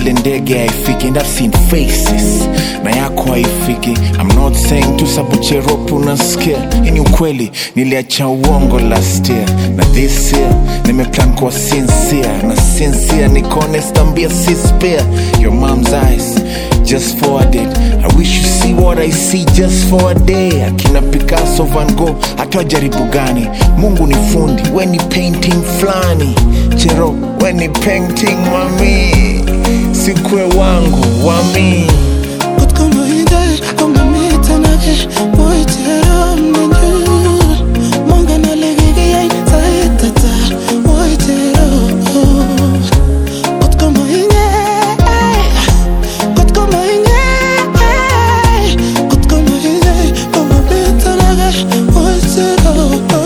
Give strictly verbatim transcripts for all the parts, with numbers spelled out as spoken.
vile ndege haifiki, and I've seen faces na yako haifiki. I'm not saying tu sabuche rope unasikia, ini ukweli niliacha uongo last year, na this year nimeplan kwa sincere, na sincere niko honest, ambia si spare. Your mom's eyes just forward it, I wish you see what I see just for a day. Akina Picasso, Van Gogh, hata jaribu gani, Mungu ni fundi, we ni painting flani. Chero, we ni painting mami, sikwe wangu wami. Kutkumu hinde, kumamita nake, moitera mnenjur. Monga na legege yay, saitata, moitera. Kutkumu hinde, kutkumu hinde, kutkumu hinde, kumamita nake, moitera.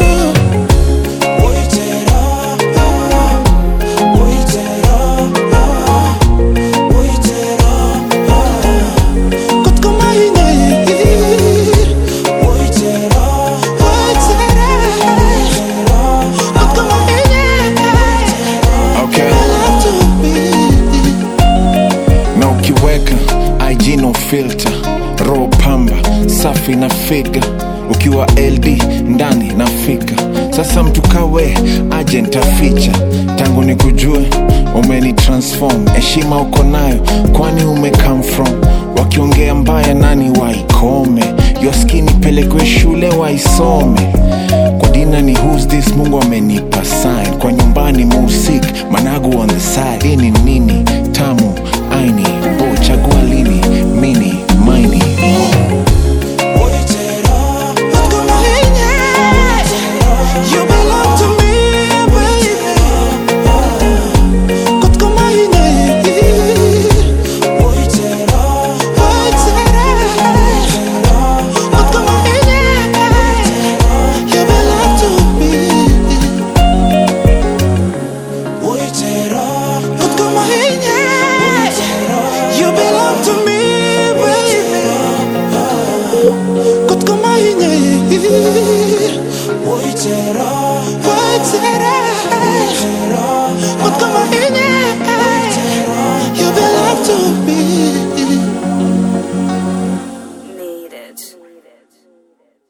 I G no filter, raw pamba, safi na figa. Ukiwa L D, ndani na fika. Sasa mtu kawe, agent aficha. Tangu ni kujue, umeni transform. Heshima uko nayo, kwani ume come from. Wakiongea mbaya nani waikome. Your skin ipelekwe shule waisome. Kwa dina ni who's this, Mungu amenipa sign. Kwa nyumbani musik, managu on the side. Ini nini, tamu, aini, bo chagua lini, mini, maini, mo. Voy